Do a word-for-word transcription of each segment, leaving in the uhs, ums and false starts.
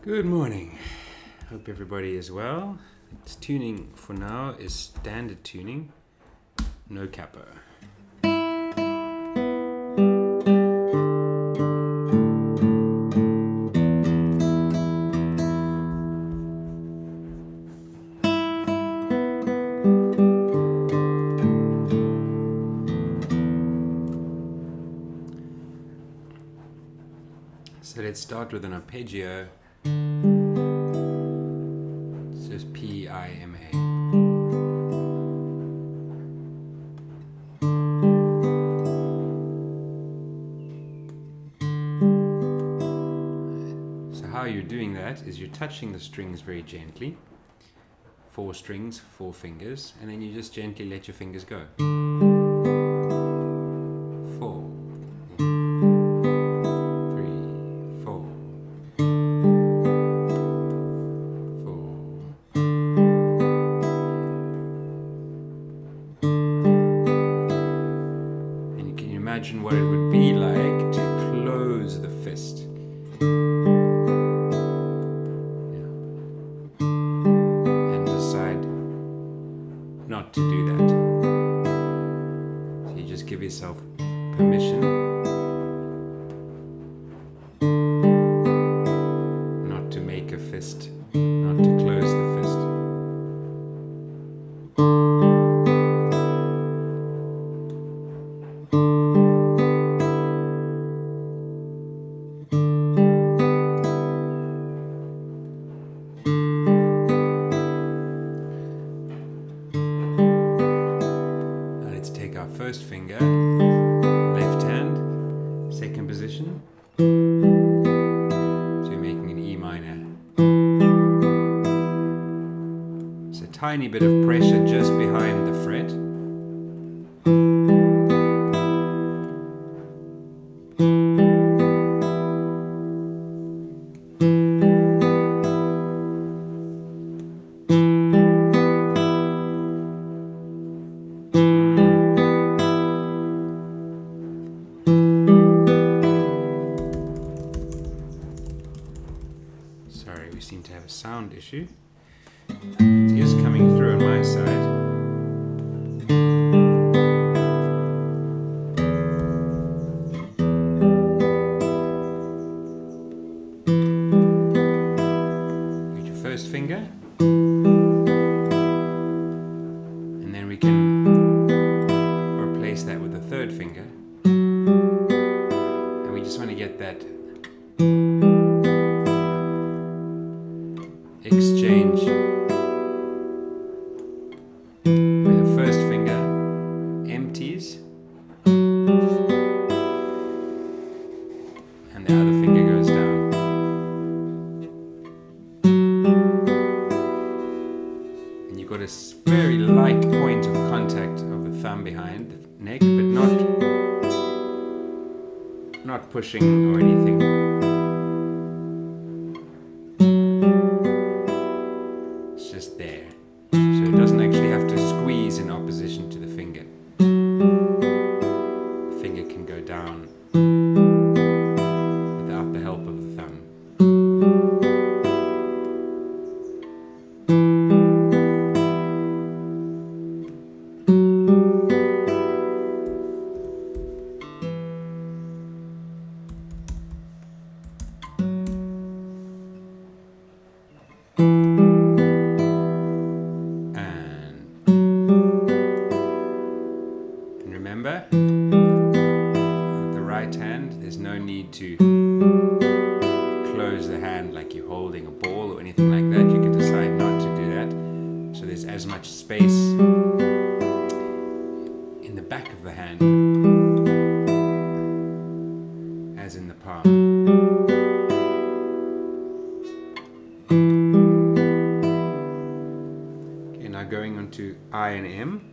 Good morning. Hope everybody is well. Its tuning for now is standard tuning, no capo. So let's start with an arpeggio. It says P I M A. So how you're doing that is you're touching the strings very gently. Four strings, four fingers, and then you just gently let your fingers go. Four. Imagine what it would be like to close the fist. Yeah. And decide not to do that. So you just give yourself permission not to make a fist, not to close the fist. First finger, left hand, second position. So you're making an E minor. It's a tiny bit of pressure just behind the fret. Sorry, we seem to have a sound issue. It is coming through on my side. Get your first finger. And then we can replace that with the third finger. And we just want to get that exchange where the first finger empties and the other finger goes down. And you've got a very light point of contact of the thumb behind the neck, but not not pushing or anything. Just there. So it doesn't actually have to squeeze in opposition to the finger. The finger can go down without the help of the thumb. Remember, with the right hand, there's no need to close the hand like you're holding a ball or anything like that. You can decide not to do that. So there's as much space in the back of the hand as in the palm. Okay, now going on to I and M.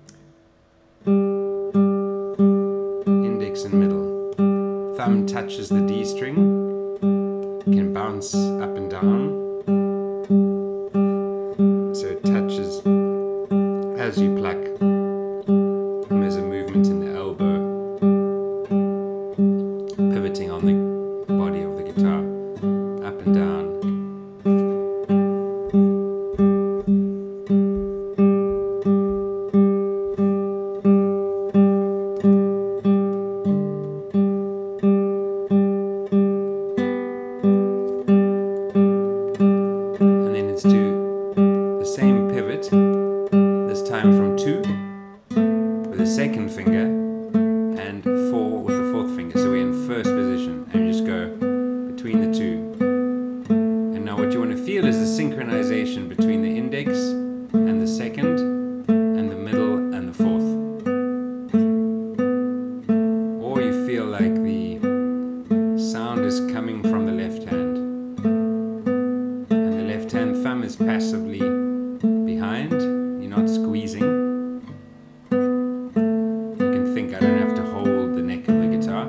And middle. Thumb touches the D string, can bounce up and down. So it touches as you pluck. And there's a movement in the elbow, pivoting on the body of the guitar, up and down. the second finger and four with the fourth finger. So we're in first position, and you just go between the two. And now what you want to feel is the synchronization between the index and the second, and the middle and the fourth. Or you feel like the sound is coming from the left hand, and the left hand thumb is passively behind. You're not squeezing. You can think, I don't have to hold the neck of the guitar.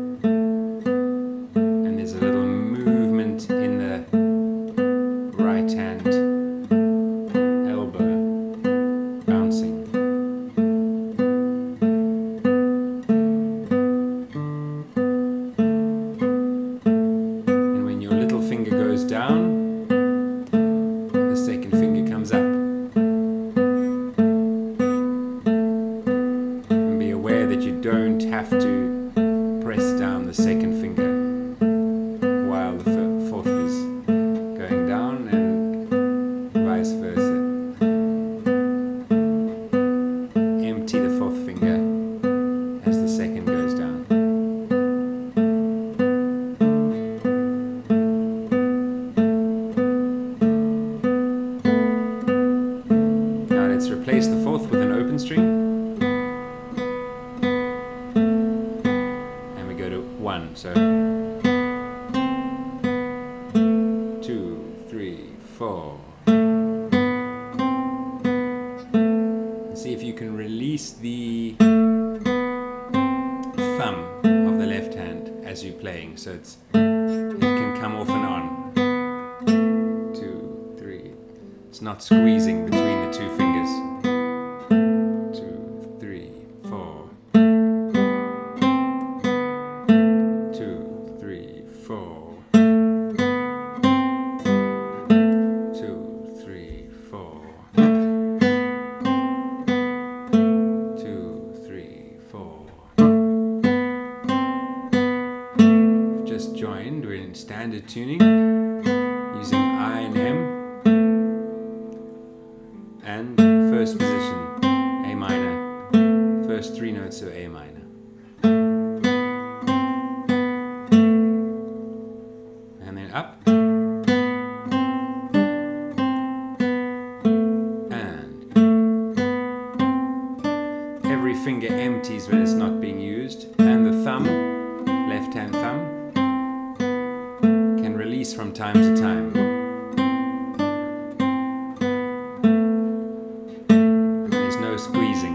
And there's a little movement in the right hand elbow bouncing. And when your little finger goes down, the second finger comes up. And be aware that you don't have to press down the second finger while the f- fourth is going down, and vice versa. Empty the fourth finger as the second goes down. Now let's replace the fourth with an open string. And we go to one. So two, three, four. And see if you can release the thumb of the left hand as you're playing. So it's it can come off and on. Two, three. It's not squeezing between the two fingers. Two, three, four. Two, three, four. Two, three, four. Two, three, four. We've just joined. We're in standard tuning using I and M. And first position, A minor. First three notes of A minor. And then up. And every finger empties when it's not being used. And the thumb, left hand thumb, can release from time to time. There's no squeezing.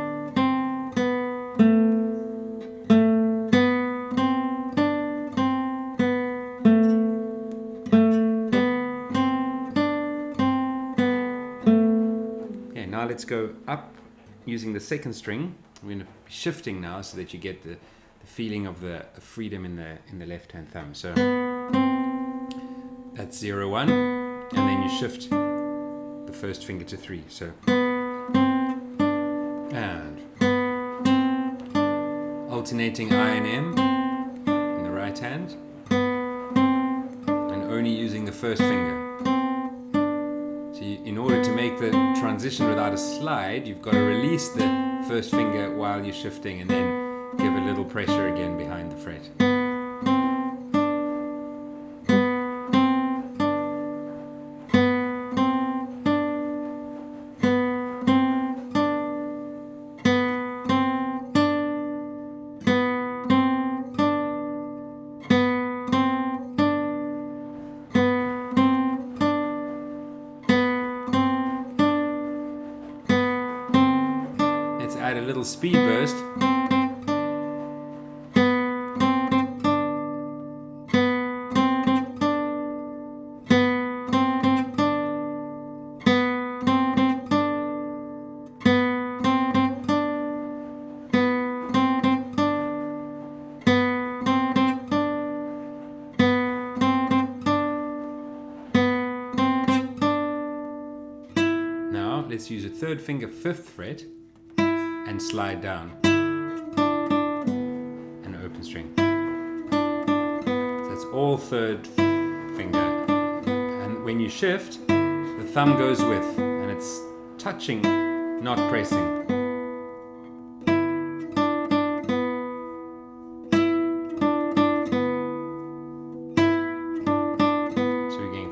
Okay, now let's go up using the second string. We're going to be shifting now so that you get the, the feeling of the freedom in the in the left hand thumb. So that's zero, one, and then you shift the first finger to three. So and alternating I and M in the right hand, and only using the first finger. So you, in order to make the transition without a slide, you've got to release the first finger while you're shifting, and then give a little pressure again behind the fret. Let's add a little speed burst. Now let's use a third finger, fifth fret, and slide down. An open string. So that's all third finger. And when you shift, the thumb goes with, and it's touching, not pressing.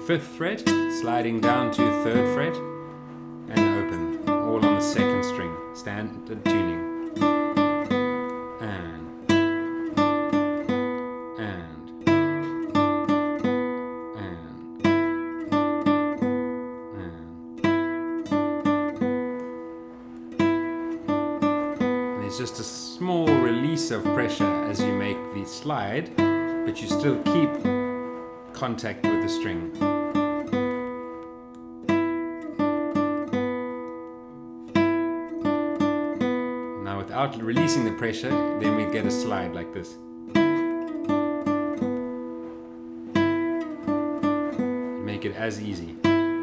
fifth fret, sliding down to third fret, and open, all on the second string, standard tuning. And, and, and, and. There's just a small release of pressure as you make the slide, but you still keep contact with the string. Now without releasing the pressure, then we get a slide like this. Make it as easy.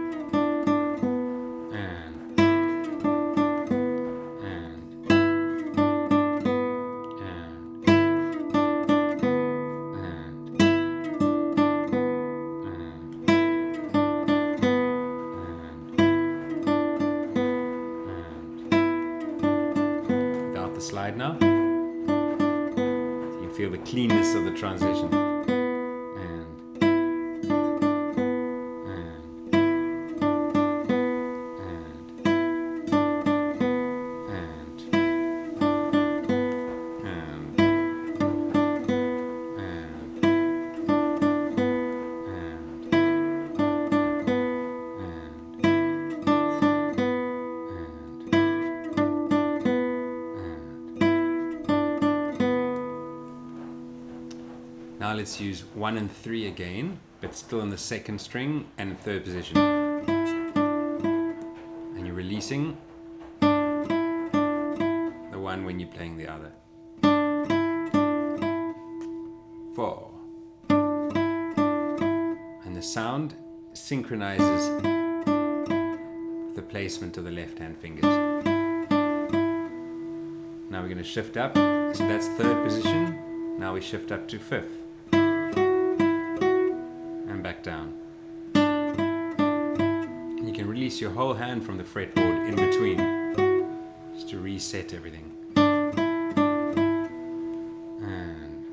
Slide now. So you can feel the cleanness of the transition. And, and, and, and, and, Now let's use one and three again, but still in the second string and third position. And you're releasing the one when you're playing the other. Four. And the sound synchronizes the placement of the left hand fingers. Now we're going to shift up, so that's third position. Now we shift up to fifth. And back down. And you can release your whole hand from the fretboard in between, just to reset everything. And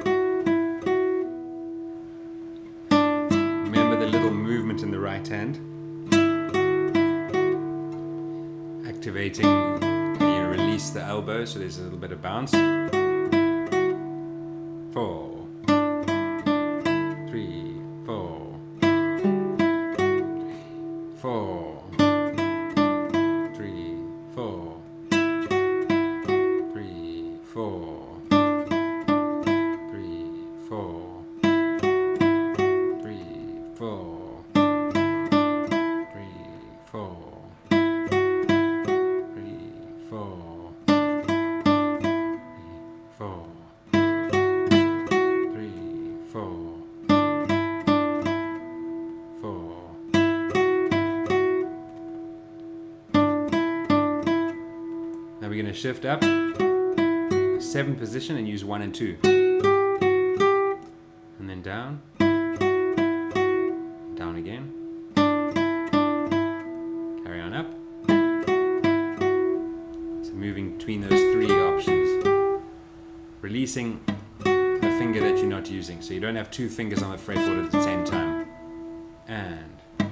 remember the little movement in the right hand. Activating, you release the elbow, so there's a little bit of bounce. Four. Four, three, four, three, four, three, four, three, four, three, four, three, four, three, four, four. Now we're going to shift up, seventh position, and use one and two. And then down, down again. Carry on up. So moving between those three options. Releasing the finger that you're not using, so you don't have two fingers on the fretboard at the same time. And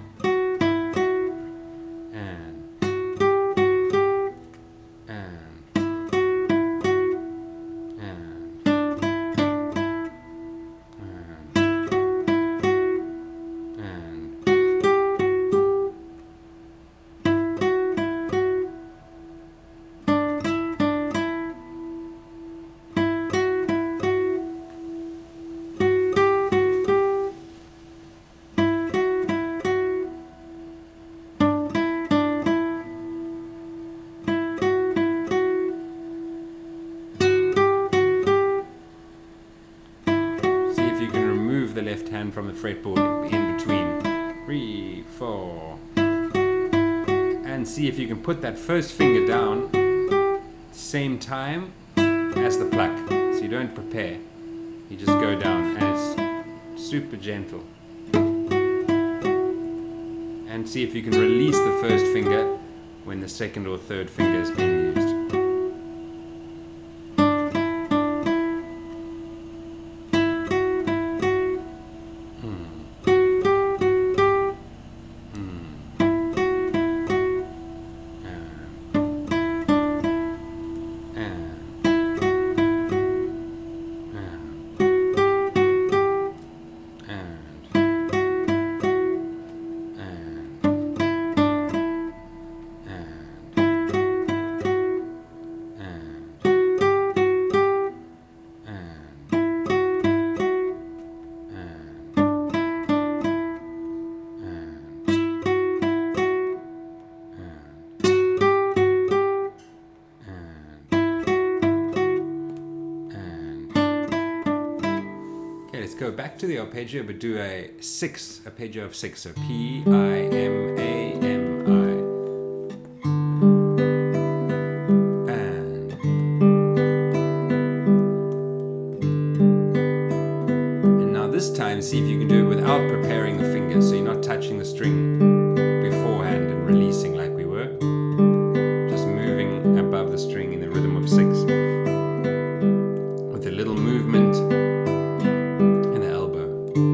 the left hand from the fretboard in between. Three, four. And see if you can put that first finger down at the same time as the pluck. So you don't prepare. You just go down, and it's super gentle. And see if you can release the first finger when the second or third finger is being used. go back to the arpeggio, but do a six, arpeggio of six. So P, I, M, A, M, I. And. And now this time, see if you can do it without preparing the fingers. So you're not touching the string beforehand and releasing like we were. Just moving above the string in the rhythm of six. With a little movement in the elbow.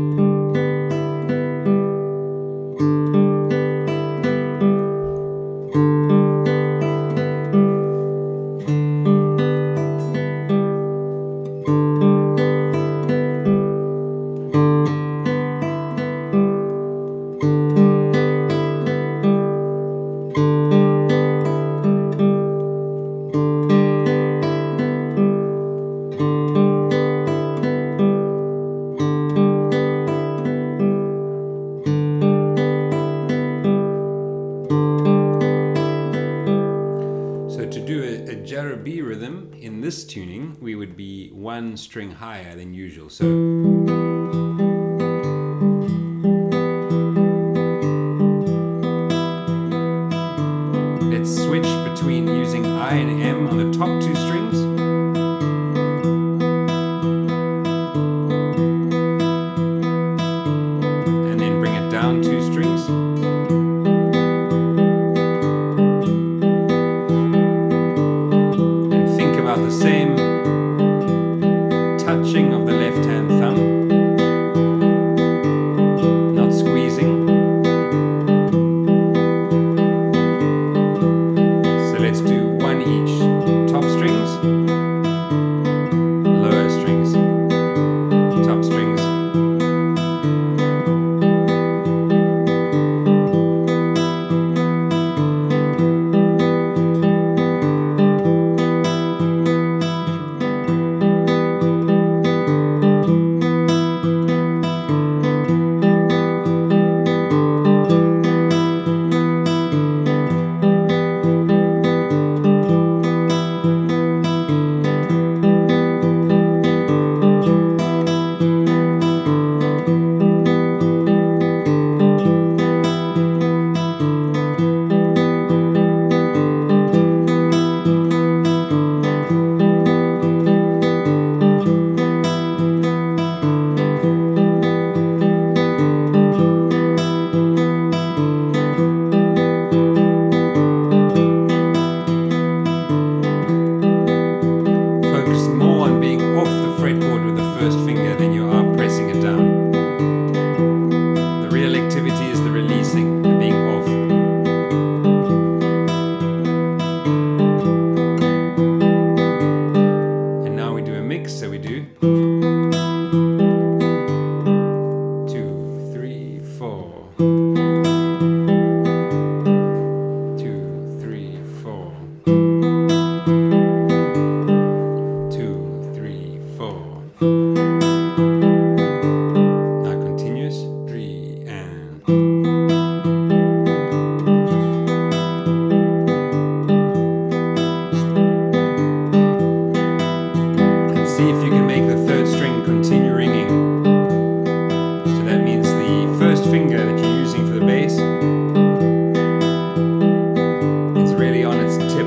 B rhythm in this tuning, we would be one string higher than usual. So let's switch between using I and M on the top two strings. And then bring it down two strings. The same touching of the left hand thumb, not squeezing. So let's do one each. Top strings, lower strings, top strings. So we do two, three, four. Two, three, four. Two, three, four. Now continuous. Three and. See if you can make the third string continue ringing. So that means the first finger that you're using for the bass is really on its tip.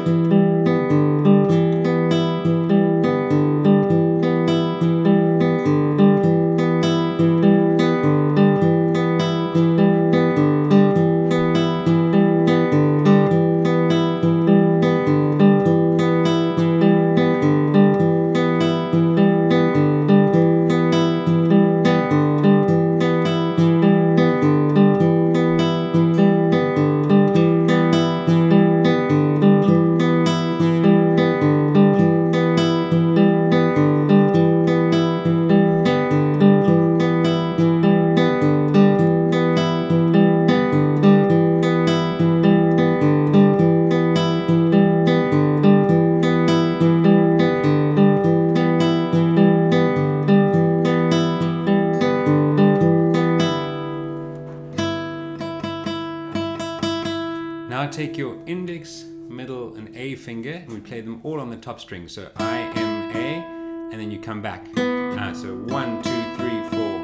Now take your index, middle and A finger and we play them all on the top string. So I, M, A, and then you come back. Uh, so one, two, three, four,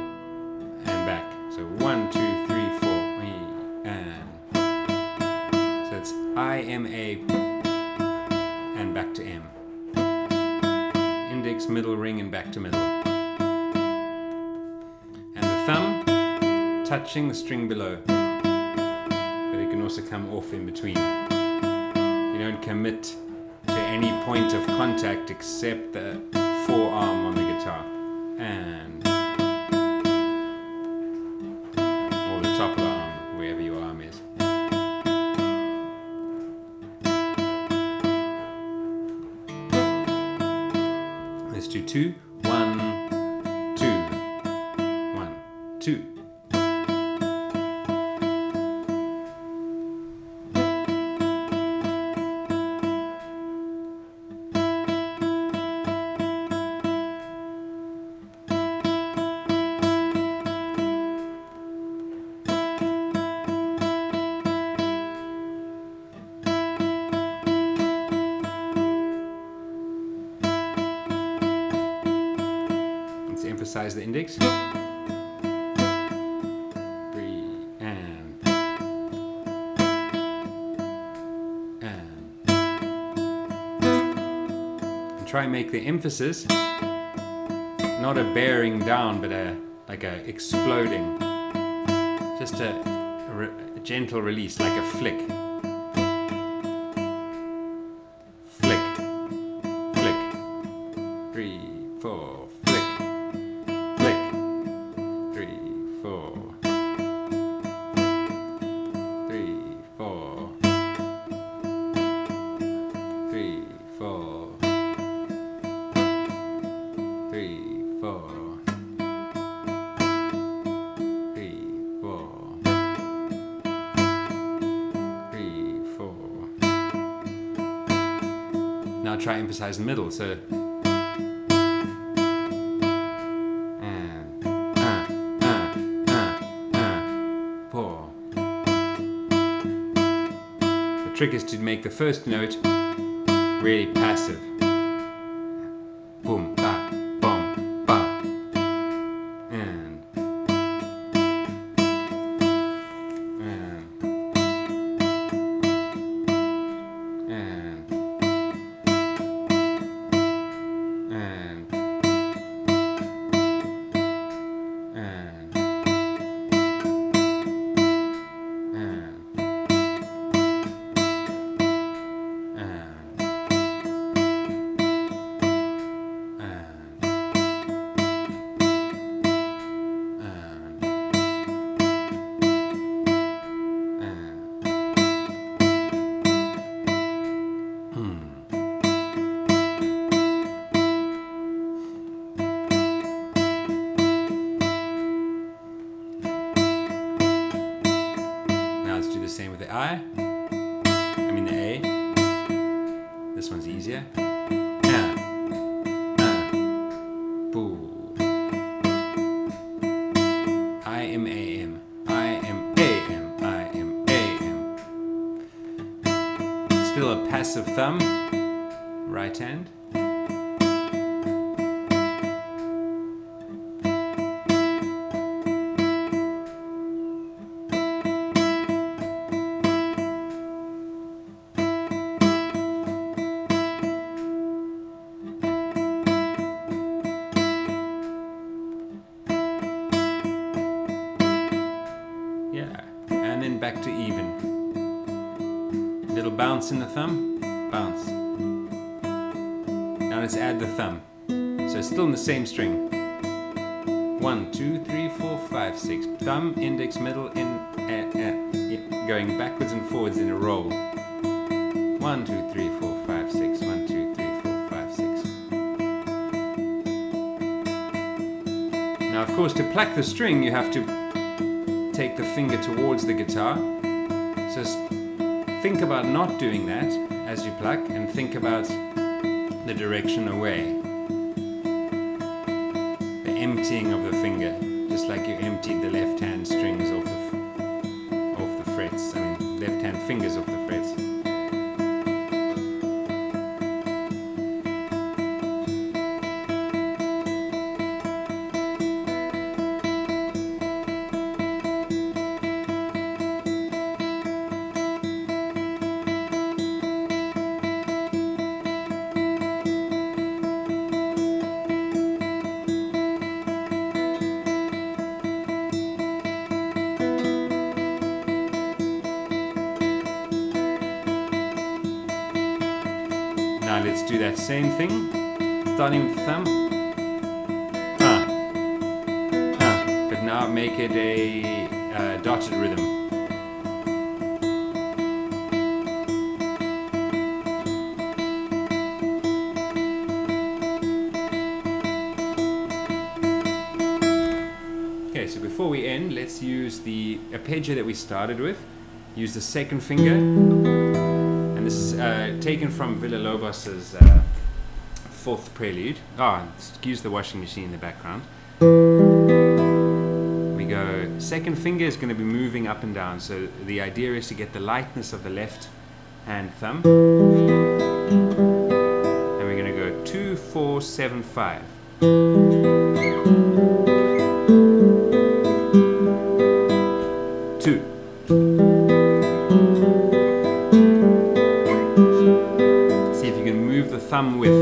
So one, two, three, four, and so it's I, M, A, and back to M. Index, middle, ring, and back to middle. And the thumb touching the string below, but it can also come off in between. You don't commit to any point of contact except the forearm on the guitar and or the top of the arm, wherever your arm is. Let's do two. One, two, one, two. Emphasize the index. Three and and and try and make the emphasis not a bearing down, but a like a exploding, just a, a, re, a gentle release, like a flick. Flick, flick. Three, four. Now try emphasize the middle, so and uh, uh, uh, uh, four. The trick is to make the first note really passive. Boom, ba, boom, ba, and and and. Same with the I, I mean the A. This one's easier. Yeah. Uh. Boo. I M A M. I M A M. I M A M. Still a passive thumb. Right hand. And then back to even. Little bounce in the thumb, bounce. Now let's add the thumb. So it's still in the same string. One, two, three, four, five, six. Thumb, index, middle, in, uh, uh, going backwards and forwards in a roll. One, two, three, four, five, six. One, two, three, four, five, six. Now, of course, to pluck the string, you have to take the finger towards the guitar. So think about not doing that as you pluck, and think about the direction away. The emptying of the finger, just like you emptied the left hand strings off the, off the frets, I mean left hand fingers off the frets. let's do that same thing. Starting with the thumb. Ah. Ah. But now make it a uh, dotted rhythm. Okay, so before we end, let's use the arpeggio that we started with. Use the second finger. And this is uh, taken from Villa-Lobos's uh, fourth prelude. Ah, oh, excuse the washing machine in the background. We go, second finger is going to be moving up and down. So the idea is to get the lightness of the left hand thumb. And we're going to go two, four, seven, five. Two. See if you can move the thumb with.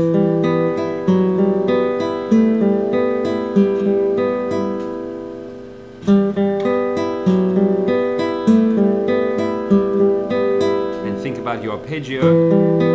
And think about your arpeggio.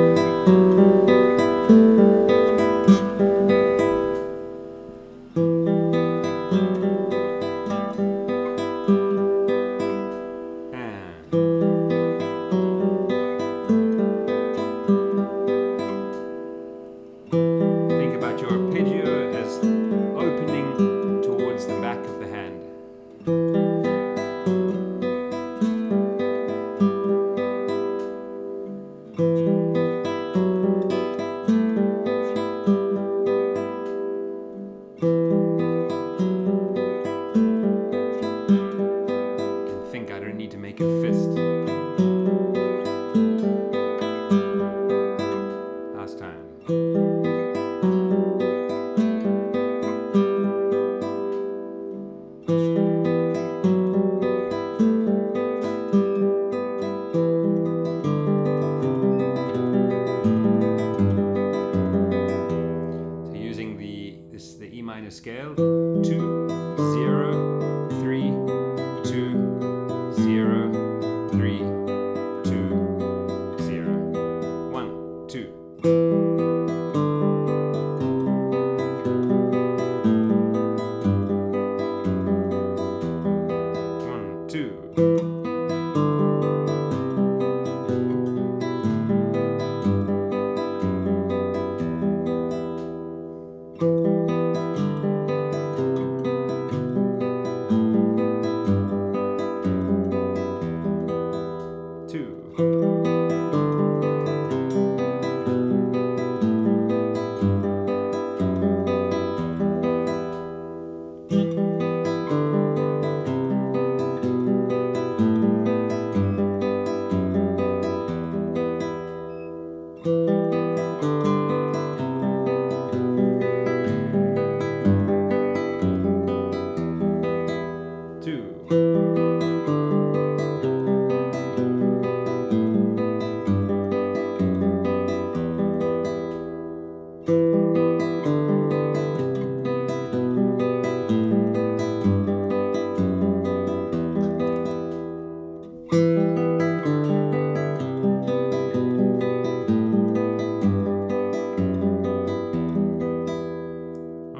Think about your arpeggio as opening towards the back of the hand. And think, I don't need to make a fist. Last time. This is the E minor scale. Two, zero, three, two, zero, three, two, zero. One, two. One, two.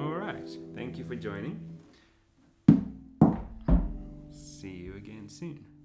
Thank you for joining. See you again soon.